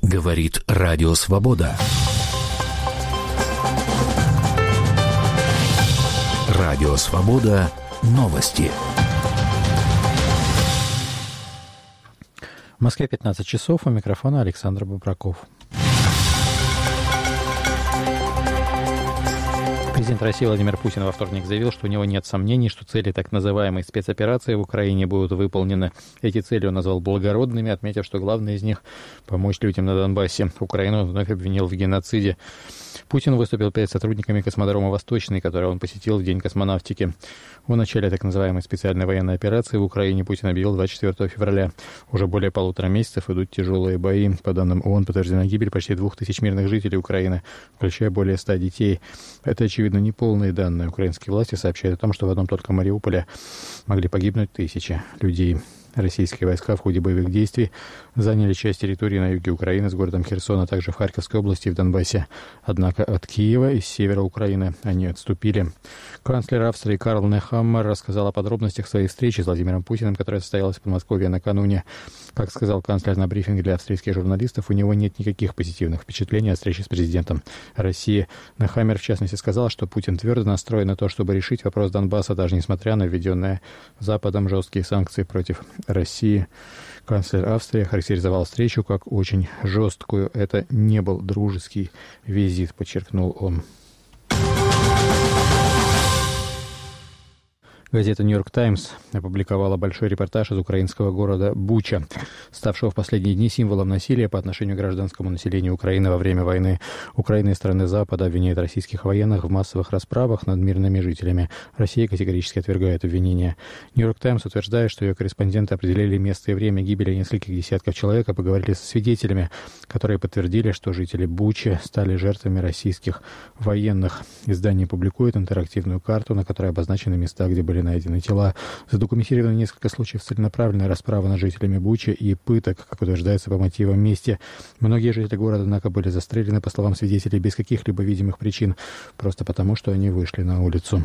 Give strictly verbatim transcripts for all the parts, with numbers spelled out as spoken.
Говорит Радио Свобода. Радио Свобода. Новости. В Москве пятнадцать часов. У микрофона Александр Бобраков. Президент России Владимир Путин во вторник заявил, что у него нет сомнений, что цели так называемой спецоперации в Украине будут выполнены. Эти цели он назвал благородными, отметив, что главное из них – помочь людям на Донбассе. Украину он вновь обвинил в геноциде. Путин выступил перед сотрудниками космодрома «Восточный», который он посетил в День космонавтики. О начале так называемой специальной военной операции в Украине Путин объявил двадцать четвёртого февраля. Уже более полутора месяцев идут тяжелые бои. По данным ООН, подтверждена гибель почти двух тысяч мирных жителей Украины, включая более ста детей. Это, очевидно, неполные данные. Украинские власти сообщают о том, что в одном только Мариуполе могли погибнуть тысячи людей. Российские войска в ходе боевых действий заняли часть территории на юге Украины с городом Херсон, а также в Харьковской области и в Донбассе. Однако от Киева и с севера Украины они отступили. Канцлер Австрии Карл Нехаммер рассказал о подробностях своей встречи с Владимиром Путиным, которая состоялась в Подмосковье накануне. Как сказал канцлер на брифинге для австрийских журналистов, у него нет никаких позитивных впечатлений о встрече с президентом России. Нехаммер, в частности, сказал, что Путин твердо настроен на то, чтобы решить вопрос Донбасса, даже несмотря на введенные Западом жесткие санкции против России. Канцлер Австрии характеризовал встречу как очень жесткую. Это не был дружеский визит, подчеркнул он. Газета «Нью-Йорк Таймс» опубликовала большой репортаж из украинского города Буча, ставшего в последние дни символом насилия по отношению к гражданскому населению Украины во время войны. Украина и страны Запада обвиняют российских военных в массовых расправах над мирными жителями. Россия категорически отвергает обвинения. «Нью-Йорк Таймс» утверждает, что ее корреспонденты определили место и время гибели нескольких десятков человек и поговорили со свидетелями, которые подтвердили, что жители Бучи стали жертвами российских военных. Издание публикует интерактивную карту, на которой обозначены места, где были найдены тела. Задокументировано несколько случаев целенаправленной расправы над жителями Бучи и пыток, как утверждается по мотивам мести. Многие жители города, однако, были застрелены, по словам свидетелей, без каких-либо видимых причин, просто потому, что они вышли на улицу.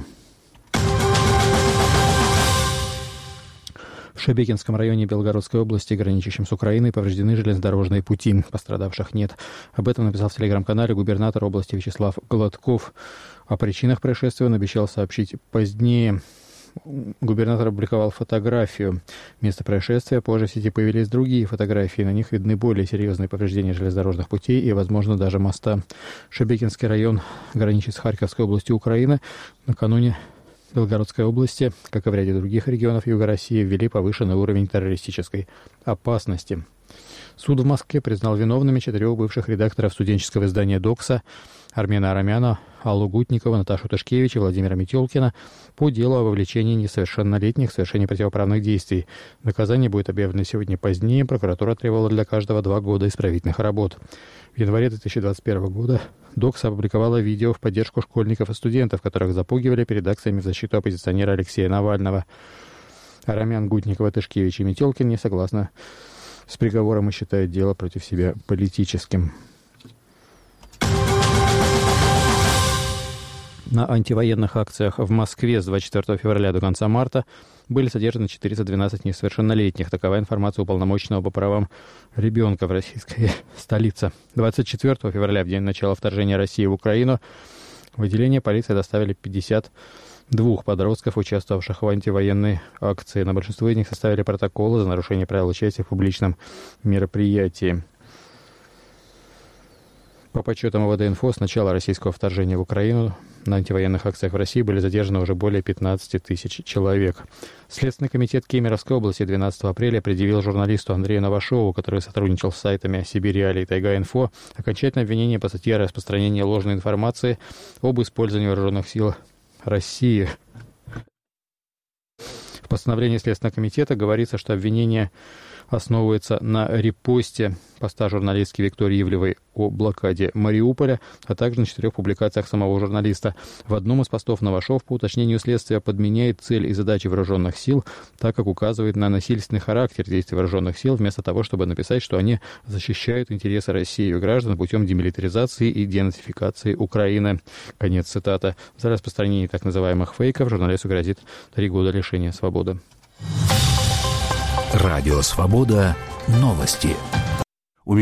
В Шебекинском районе Белгородской области, граничащем с Украиной, повреждены железнодорожные пути. Пострадавших нет. Об этом написал в телеграм-канале губернатор области Вячеслав Гладков. О причинах происшествия он обещал сообщить позднее. Губернатор опубликовал фотографию места происшествия. Позже в сети появились другие фотографии. На них видны более серьезные повреждения железнодорожных путей и, возможно, даже моста. Шебекинский район граничит с Харьковской областью Украины. Накануне Белгородской области, как и в ряде других регионов Юга России, ввели повышенный уровень террористической опасности. Суд в Москве признал виновными четырех бывших редакторов студенческого издания «Докса» Армена Арамяна, Аллу Гутникову, Наташу Тышкевич и Владимира Метелкина по делу о вовлечении несовершеннолетних в совершение противоправных действий. Наказание будет объявлено сегодня позднее. Прокуратура требовала для каждого два года исправительных работ. В январе две тысячи двадцать первого года «Докса» опубликовала видео в поддержку школьников и студентов, которых запугивали перед акциями в защиту оппозиционера Алексея Навального. Арамян, Гутникова, Тышкевич и Метелкин не согласны с приговором и считают дело против себя политическим. На антивоенных акциях в Москве с двадцать четвёртого февраля до конца марта были задержаны четыреста двенадцать несовершеннолетних. Такова информация уполномоченного по правам ребенка в российской столице. двадцать четвёртого февраля, в день начала вторжения России в Украину, в отделение полиции доставили пятьдесят двух подростков, участвовавших в антивоенной акции. На большинство из них составили протоколы за нарушение правил участия в публичном мероприятии. По подсчетам МВД-Инфо, с начала российского вторжения в Украину на антивоенных акциях в России были задержаны уже более пятнадцать тысяч человек. Следственный комитет Кемеровской области двенадцатого апреля предъявил журналисту Андрею Новашову, который сотрудничал с сайтами Сибирь Реалии и Тайга-Инфо, окончательное обвинение по статье о распространении ложной информации об использовании вооруженных сил России. В постановлении Следственного комитета говорится, что обвинение основывается на репосте поста журналистки Виктории Ивлевой о блокаде Мариуполя, а также на четырех публикациях самого журналиста. В одном из постов Новашов, по уточнению следствия, подменяет цель и задачи вооруженных сил, так как указывает на насильственный характер действий вооруженных сил, вместо того, чтобы написать, что они защищают интересы России и ее граждан путем демилитаризации и денацификации Украины. Конец цитаты. За распространение так называемых фейков журналисту грозит три года лишения свободы. Радио Свобода. Новости.